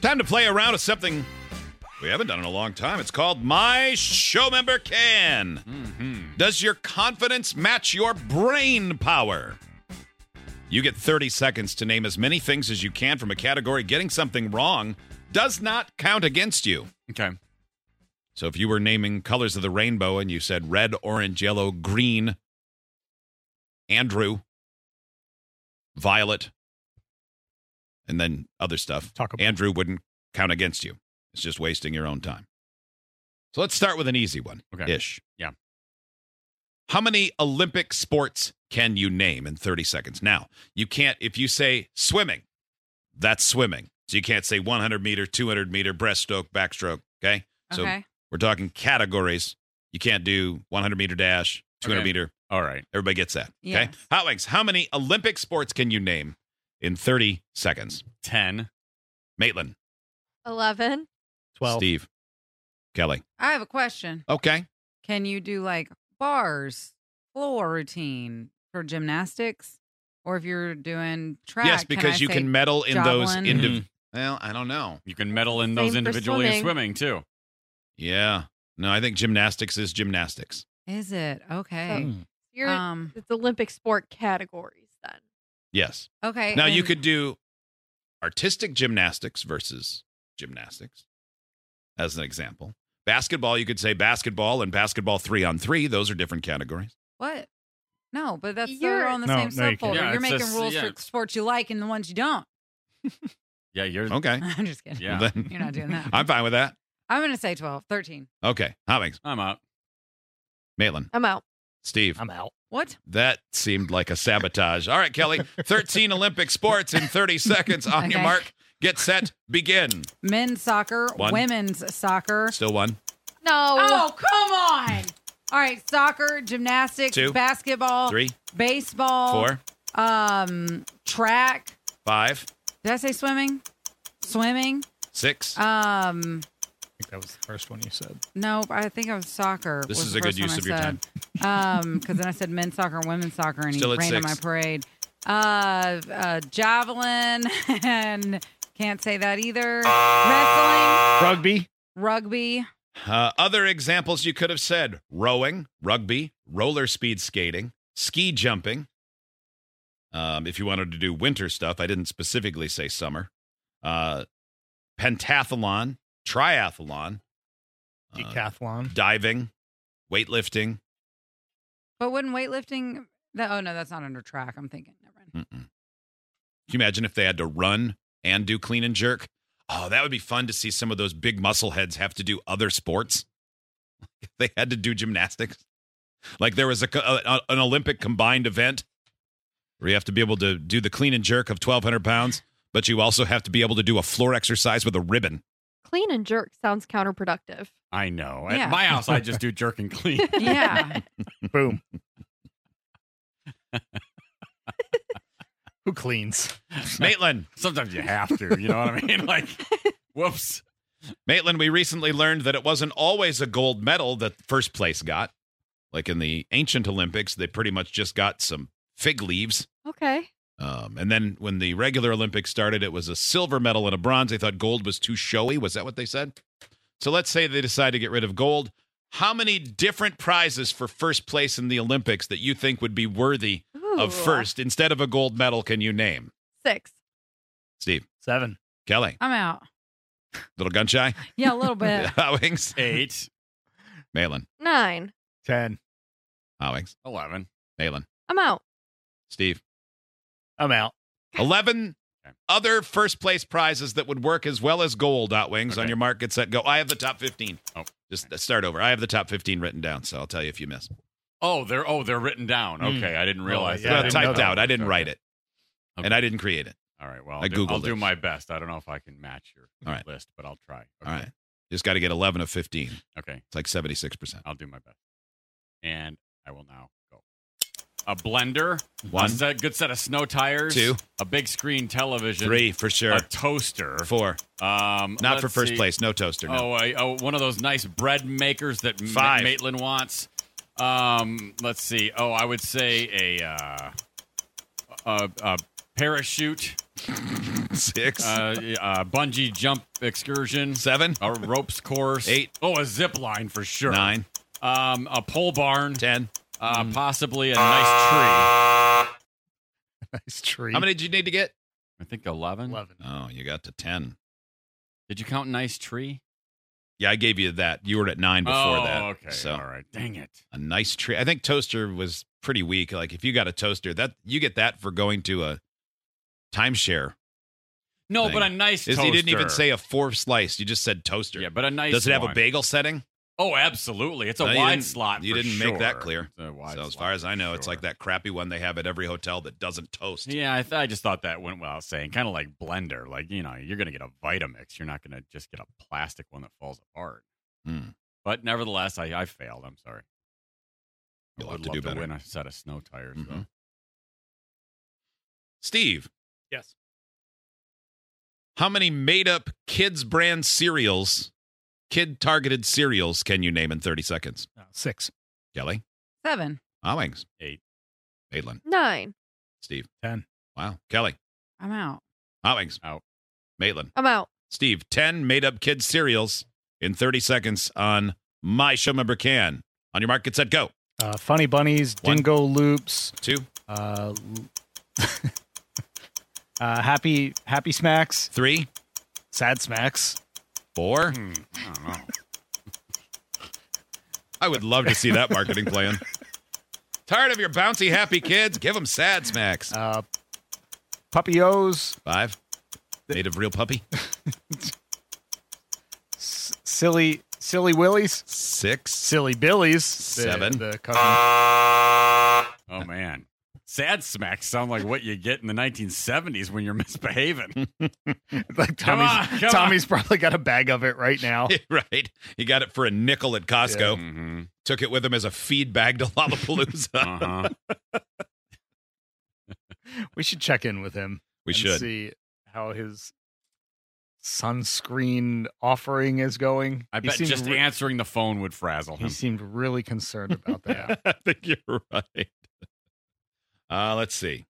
Time to play around with something we haven't done in a long time. It's called My Show Member Can. Mm-hmm. Does your confidence match your brain power? You get 30 seconds to name as many things as you can from a category. Getting something wrong does not count against you. Okay. So if you were naming colors of the rainbow and you said red, orange, yellow, green, Andrew, violet, and then other stuff, Andrew wouldn't count against you. It's just wasting your own time. So let's start with an easy one. Okay. Ish. Yeah. How many Olympic sports can you name in 30 seconds? Now, you can't, if you say swimming, that's swimming. So you can't say 100 meter, 200 meter, breaststroke, backstroke. Okay? So we're talking categories. You can't do 100 meter dash, 200 meter. All right. Everybody gets that. Yeah. Okay? Hot Wings, how many Olympic sports can you name in 30 seconds? 10. Maitland. 11. 12. Steve. Kelly. I have a question. Okay. Can you do like bars, floor routine for gymnastics? Or if you're doing track, Yes, because you can medal in those javelin? Well, I don't know. You can medal in those Same for individually in swimming, too. Yeah. No, I think gymnastics is gymnastics. Is it? Okay. It's Olympic sport categories then. Yes. Okay. Now, you and- could do artistic gymnastics versus gymnastics, as an example. Basketball, you could say basketball and basketball 3-on-3. Those are different categories. What? No, but that's You're- they're on the No, same no, you subfolder. can't. Yeah, You're it making says- rules yeah. for sports you like and the ones you don't. Yeah, you're... Okay. I'm just kidding. Yeah. Well, then, You're not doing that. I'm fine with that. I'm going to say 12, 13. Okay. Hot Wings. I'm out. Maitland. I'm out. Steve. I'm out. What? That seemed like a sabotage. All right, Kelly. 13 Olympic sports in 30 seconds. On your Okay. mark, get set, begin. Men's soccer, One. women's soccer. Still one. No. Oh, come on. All right, soccer, gymnastics, Two. basketball, 3, baseball, 4, track. 5, Did I say swimming? Swimming. 6. I think that was the first one you said. Nope, I think it was soccer. This was is the a good first one use I of your time. said. Because then I said men's soccer and women's soccer, and Still he at ran in 6. my parade. Javelin, and can't say that either. Wrestling, Rugby. Other examples you could have said: rowing, rugby, roller speed skating, ski jumping. If you wanted to do winter stuff, I didn't specifically say summer. Pentathlon, triathlon, Decathlon. diving, weightlifting. but wouldn't weightlifting? Oh no, that's not under track. I'm thinking. Never mind. Mm-mm. Can you imagine if they had to run and do clean and jerk? Oh, that would be fun to see some of those big muscle heads have to do other sports. If they had to do gymnastics. Like there was an Olympic combined event where you have to be able to do the clean and jerk of 1,200 pounds, but you also have to be able to do a floor exercise with a ribbon. Clean and jerk sounds counterproductive. I know. Yeah. At my house, I just do jerk and clean. Yeah. Boom. Who cleans? Maitland. Sometimes you have to, you know what I mean? Like, whoops. Maitland, we recently learned that it wasn't always a gold medal that first place got. Like in the ancient Olympics, they pretty much just got some fig leaves. Okay. And then when the regular Olympics started, it was a silver medal and a bronze. They thought gold was too showy. Was that what they said? So let's say they decide to get rid of gold. How many different prizes for first place in the Olympics that you think would be worthy of Ooh. first instead of a gold medal can you name? 6. Steve. 7. Kelly. I'm out. Little gun shy? Yeah, a little bit. Howings. 8. Malin. 9. 10. Howings. 11. Malin. I'm out. Steve. I'm out. 11 Okay. other first place prizes that would work as well as gold, Outwings. Okay. On your mark, get set, go. I have the top 15. Oh. Just start over. I have the top 15 written down, so I'll tell you if you miss. They're written down. Okay, I didn't realize yeah, that. I Well, didn't know typed that. out. I didn't write it. Okay. And I didn't create it. All right, well, I Googled I'll do it. my best. I don't know if I can match your All right. list, but I'll try. Okay. All right. Just got to get 11 of 15. Okay, It's like 76%. I'll do my best. And I will now go. A blender. 1, A good set of snow tires. 2, A big screen television. 3 for sure. A toaster. 4. Not let's for first see. place. No toaster. No. One of those nice bread makers that 5. Maitland wants. Let's see. I would say a parachute. 6, Bungee jump excursion. 7, A ropes course. 8. Oh, a zip line for sure. 9, A pole barn. 10. Possibly a nice Nice tree. How many did you need to get? tree. I think 11. 11. Oh, you got to 10. Did you count nice tree? Yeah, I gave you that. You were at 9 before oh, that. okay. So All right. Dang it. a nice tree. I think toaster was pretty weak. Like if you got a toaster, that you get that for going to a timeshare. No, Thing. but a nice You toaster. didn't even say a 4 slice. You just said toaster. Yeah, but a nice Does it have one. a bagel setting? Oh, absolutely. It's a No, you wide didn't- slot. you for didn't make that sure. clear. It's a wide So as slot far as I for know, it's like sure. that crappy one they have at every hotel that doesn't toast. Yeah, I just thought that went without saying. Kind of like blender. Like, you're going to get a Vitamix. You're not going to just get a plastic one that falls apart. Hmm. But nevertheless, I failed. I'm sorry. You'll I have would to love do to better. win a set of snow tires, though. Mhm. Steve, Yes. how many made-up kids brand cereals, kid-targeted cereals, can you name in 30 seconds? 6. Kelly? 7. Owings? 8. Maitland? 9. Steve? 10. Wow. Kelly? I'm out. Owings? Out. Maitland? I'm out. Steve, 10 made-up kids cereals in 30 seconds on My Show Member Can. On your mark, get set, go. Funny Bunnies, 1, Dingo Loops, 2, Happy Smacks, 3, Sad Smacks. 4. I don't know. I would love to see that marketing plan. Tired of your bouncy happy kids? Give them sad smacks. Puppy O's, 5. Made of real puppy. Silly Willies, 6. Silly Billies, 7. the cousin. Oh, man. Sad smacks sound like what you get in the 1970s when you're misbehaving. Like Come on, come Tommy's probably got a bag of it right now. Right. He got it for a nickel at Costco. Mm-hmm. Took it with him as a feed bag to Lollapalooza. Uh-huh. We should check in with him. We and should. see how his sunscreen offering is going. I He bet seemed just answering the phone would frazzle he him. seemed really concerned about that. I think you're right. Let's see.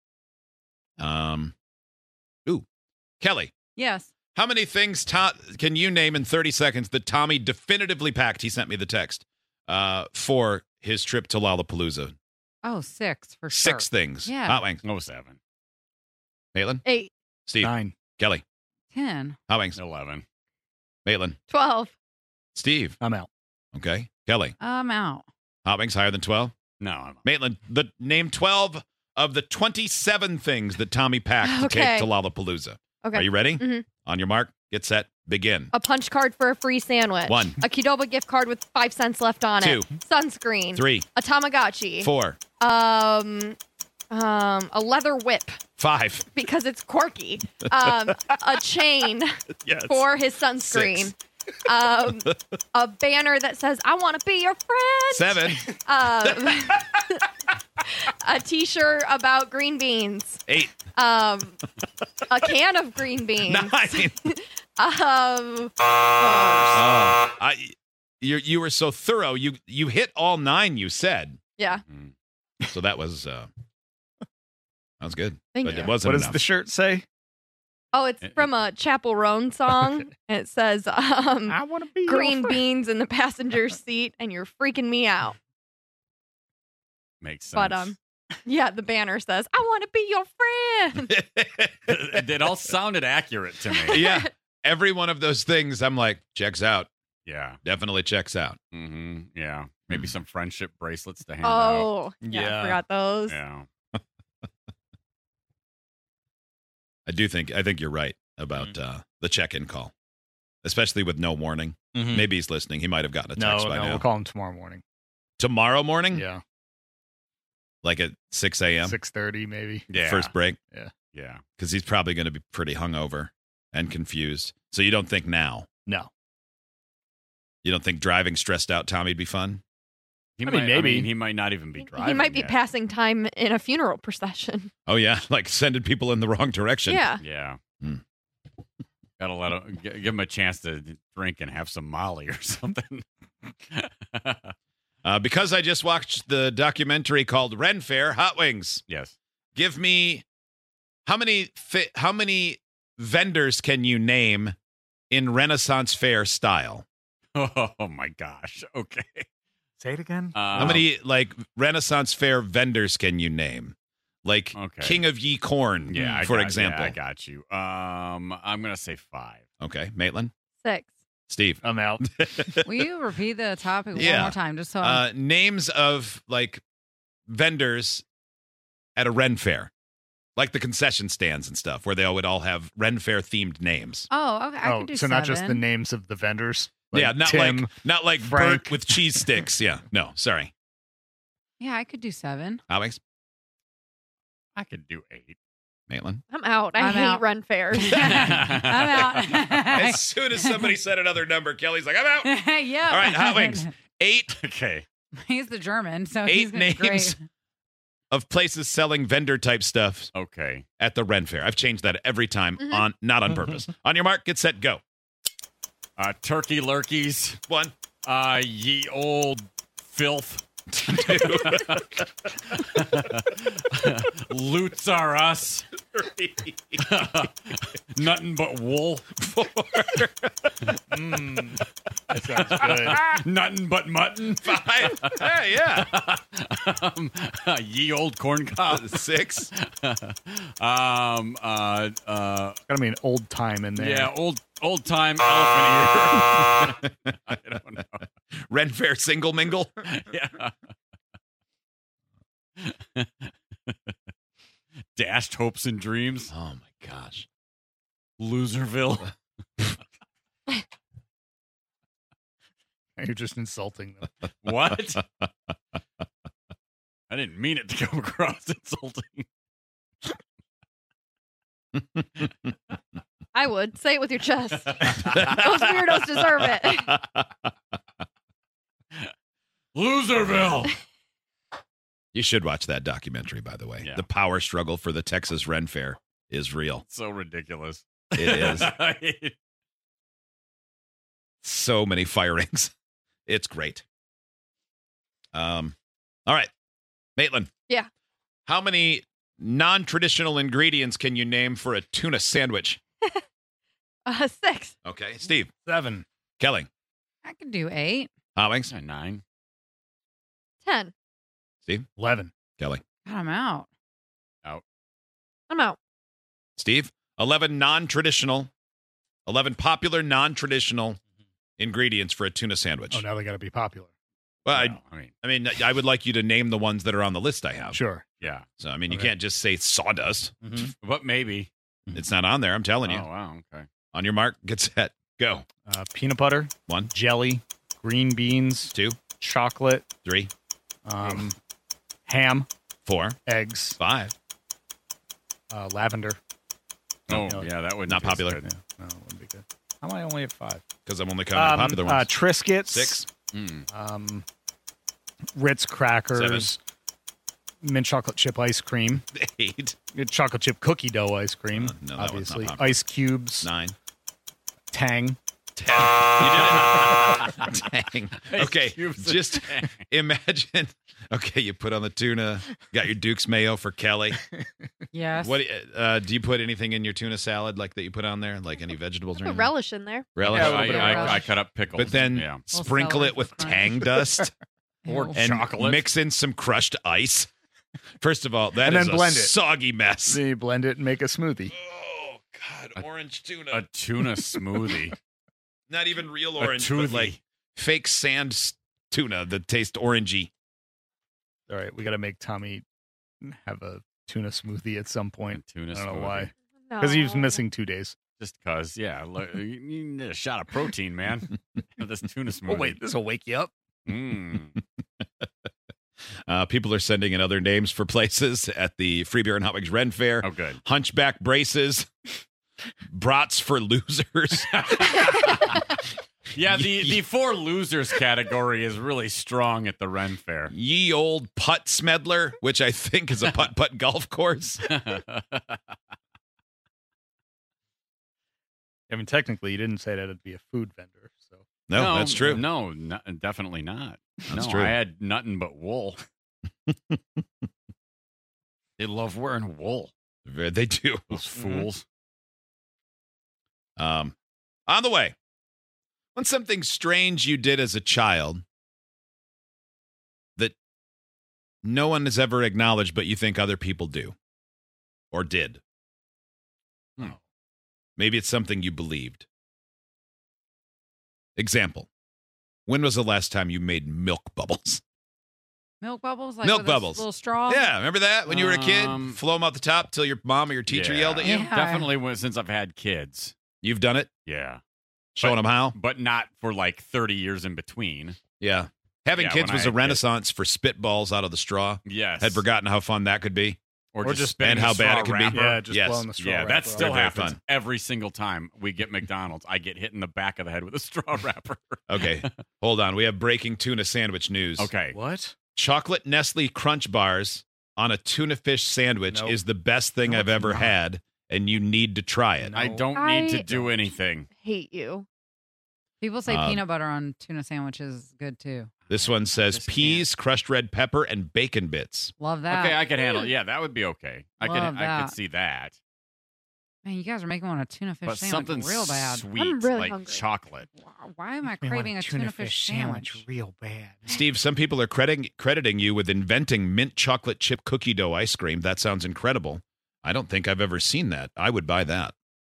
Kelly, Yes. how many things can you name in 30 seconds that Tommy definitively packed? He sent me the text for his trip to Lollapalooza. Oh, 6 for sure. 6 things. Yeah. Hot Wings. 07. Maitland? 8. Steve? 9. Kelly? 10. Hot Wings. 11. Maitland? 12. Steve? I'm out. Okay. Kelly? I'm out. Hot Wings higher than 12? No, I'm Maitland, name 12 of the 27 things that Tommy packed to Okay. take to Lollapalooza. Okay. Are you ready? Mhm. On your mark, get set, begin. A punch card for a free sandwich. 1, A Qdoba gift card with 5 cents left on 2, it. Sunscreen. 3, A Tamagotchi. 4, A leather whip Five. because it's quirky. A chain Yes. for his sunscreen. 6. A banner that says "I want to be your friend." 7. A T-shirt about green beans. 8. A can of green beans. 9. Oh, You were so thorough. You hit all 9 you said. yeah. So that was good. Thank but you. it wasn't What does enough. the shirt say? Oh, it's from a Chapel Roan song. And it says I want to be green your friend. beans in the passenger seat, and you're freaking me out. Makes sense. But yeah, the banner says, "I want to be your friend." It all sounded accurate to me. Yeah. Every one of those things, I'm like, checks out. Yeah. Definitely checks out. Mm-hmm. Yeah. Maybe some friendship bracelets to hand out. Oh, yeah, Yeah. I forgot those. Yeah. I think you're right about the check-in call, especially with no warning. Mhm. Maybe he's listening. He might have gotten a No, text by no, now. we'll call him tomorrow morning. Tomorrow morning, Yeah, like at 6 a.m. 6:30 maybe. Yeah. First break, Yeah. because he's probably going to be pretty hungover and confused. So you don't think now? No, You don't think driving stressed out Tommy'd be fun? He I mean, might, maybe. he might not even be driving. He might be yet. passing time in a funeral procession. Oh yeah, like sending people in the wrong direction. Yeah. Yeah. Hmm. Gotta let him, give him a chance to drink and have some Molly or something. Because I just watched the documentary called Ren Fair Hot Wings. Yes. Give me how many vendors can you name in Renaissance Fair style? Oh my gosh. Okay. Say it again. How many like Renaissance Fair vendors can you name? Like Okay. King of Ye Corn, Yeah, for example. I got you. I'm gonna say 5. Okay, Maitland, 6. Steve. I'm out. Will you repeat the topic one Yeah. more time, just so Names of like vendors at a Ren Fair, like the concession stands and stuff, where they would all have Ren Fair themed names. Oh, okay. I could do so 7. not just the names of the vendors. Like yeah, not Tim, like Frank. Bert with cheese sticks. Yeah, no, sorry. Yeah, I could do 7. Alex, I could do 8. Maitland. I'm out. I I'm hate out. run fairs. I'm out. As soon as somebody said another number, Kelly's like, I'm out. Yeah. All right, Hot Wings. 8 Okay. He's the German, so 8 he's gonna be names great. of places selling vendor type stuff Okay. at the Ren Fair. I've changed that every time Mhm. not on purpose. On your mark, get set, go. Turkey lurkeys. 1, Ye old filth. 2, Loots are us. 3, Nothing but wool. 4, That sounds good. Nothing but mutton. 5. Hey, yeah. Ye old corn cob. 6. Gotta be an old time in there. Yeah, old time elephant ear. I don't know. Ren Fair single mingle. Yeah. Dashed hopes and dreams. Oh my gosh. Loserville. You're just insulting them. What? I didn't mean it to come across insulting. I would. Say it with your chest. Those weirdos deserve it. Loserville. You should watch that documentary, by the way. Yeah. The power struggle for the Texas Ren Fair is real. So ridiculous. It is. So many firings. It's great. All right. Maitland. Yeah. How many non-traditional ingredients can you name for a tuna sandwich? 6. Okay. Steve. 7. Kelly. I could do 8. Hot Wings. 9. 10. 11. Kelly. God, I'm out. I'm out. Steve. 11 non-traditional. 11 popular non-traditional ingredients for a tuna sandwich. Oh, now they gotta be popular. Well, I I mean, I would like you to name the ones that are on the list I have. Sure. yeah. So, I mean, you Okay. can't just say sawdust. But maybe. It's not on there. I'm telling you. Oh, wow. Okay. On your mark, get set, go. Peanut butter, 1, jelly, green beans, 2, chocolate, 3, ham, 4, eggs, 5. lavender. Oh, No. yeah. That would Not popular. Yeah, no, it wouldn't be good. How am I only at 5? Because I'm only counting the popular ones. Triscuits. 6, Ritz crackers. Mint chocolate chip ice cream. 8, Chocolate chip cookie dough ice cream. no, that one's not obviously. popular. Ice cubes. 9, Tang. 10. You did it. Dang. Okay, cubes of just Tang. imagine. Okay, you put on the tuna. Got your Duke's mayo for Kelly. Yes. What do you put anything in your tuna salad like that you put on there? Like any vegetables or Put anything? relish in there. Relish. Yeah, a little bit of I cut up pickles. But then yeah. sprinkle celery it with for crunch. Tang dust Or Ew. and chocolate. mix in some crushed ice. First of all, that And is then a blend it. soggy mess. Then you blend it and make a smoothie. Oh God, orange tuna. A tuna smoothie. Not even real A orange, but toothie. like fake sand tuna that tastes orangey. All right, we got to make Tommy have a tuna smoothie at some point. Tuna I don't smoothie. know why. No. Because he was missing 2 days. Just because, yeah. Look, you need a shot of protein, man. Have this tuna smoothie. Oh, wait, this will wake you up. Mm. People are sending in other names for places at the Free Beer and Hot Wings Ren Fair. Oh, good. Hunchback braces, brats for losers. Yeah, the for losers category is really strong at the Ren Fair. Ye old putt smedler, which I think is a putt golf course. I mean, technically, you didn't say that it'd be a food vendor. So No, that's true. No, definitely not. That's no, true. I had nothing but wool. They love wearing wool. They do. Those fools. On the way. What's something strange you did as a child that no one has ever acknowledged, but you think other people do or did? Maybe it's something you believed. Example. When was the last time you made milk bubbles? Milk bubbles? Like Milk with a bubbles. little straw? Yeah, remember that when you were a kid? Um, Flow them out the top till your mom or your teacher yelled at you? Yeah. Definitely since I've had kids. You've done it? Yeah. Showing them how? But not for like 30 years in between. Yeah. Having Yeah, kids when was I a had renaissance for spitballs out of the straw. Yes. Had forgotten how fun that could be. Or Or just just spinning and the how bad straw it can be. wrapper. Yeah, just Yes. blowing the straw. Yeah, wrapper that off. still Very happens fun. every single time we get McDonald's. I get hit in the back of the head with a straw wrapper. Okay, hold on. We have breaking tuna sandwich news. Okay. What? Chocolate Nestle Crunch Bars on a tuna fish sandwich Nope. is the best thing No, I've it's ever not. had, and you need to try it. No. I don't need to do anything. Hate you. People say Uh, peanut butter on tuna sandwiches is good too. This one says just peas, crushed red pepper, and bacon bits. Love that. Okay, I could handle it. Yeah, that would be okay. I Love could that. see that. Man, you guys are making me want a tuna fish But sandwich something real bad. sweet, I'm really like hungry. chocolate. Why am I Makes me want craving a tuna fish sandwich? real bad. Steve, some people are crediting you with inventing mint chocolate chip cookie dough ice cream. That sounds incredible. I don't think I've ever seen that. I would buy that.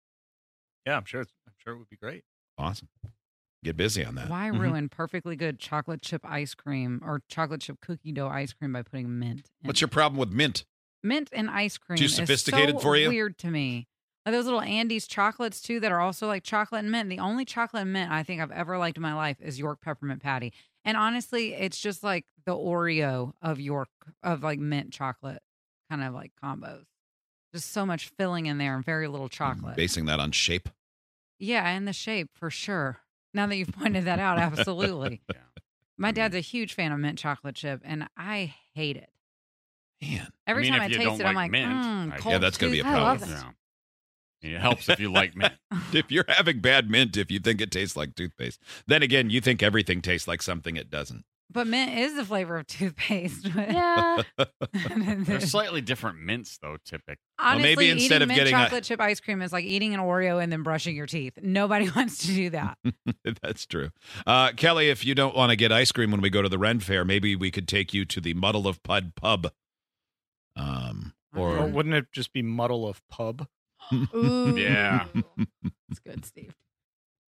Yeah, I'm sure it would be great. Awesome. Get busy on that. Why Mhm. ruin perfectly good chocolate chip ice cream or chocolate chip cookie dough ice cream by putting mint in What's your problem with mint? mint and ice cream? Too is sophisticated so for you? Weird to me. Like those little Andes chocolates too that are also like chocolate and mint. The only chocolate and mint I think I've ever liked in my life is York peppermint patty. And honestly, it's just like the Oreo of York of like mint chocolate kind of like combos. Just so much filling in there and very little chocolate. Basing that on shape. Yeah, and the shape for sure. Now that you've pointed that out, absolutely. Yeah. My dad's a huge fan of mint chocolate chip, and I hate it. Man. Every mean, time if I you taste don't it, I'm like like, mint, I- cold Yeah, that's gonna be a toothpaste. I love problem. it. Yeah. It helps if you like mint. If you're having bad mint, if you think it tastes like toothpaste, then again, you think everything tastes like something it doesn't. But mint is the flavor of toothpaste. Yeah. They're slightly different mints, though, typically. Honestly, maybe instead eating of mint getting chocolate chip ice cream is like eating an Oreo and then brushing your teeth. Nobody wants to do that. That's true. Kelly, if you don't want to get ice cream when we go to the Ren Fair, maybe we could take you to the Muddle of Pud pub. Or Or wouldn't it just be Muddle of Pub? Ooh. Yeah. It's good, Steve.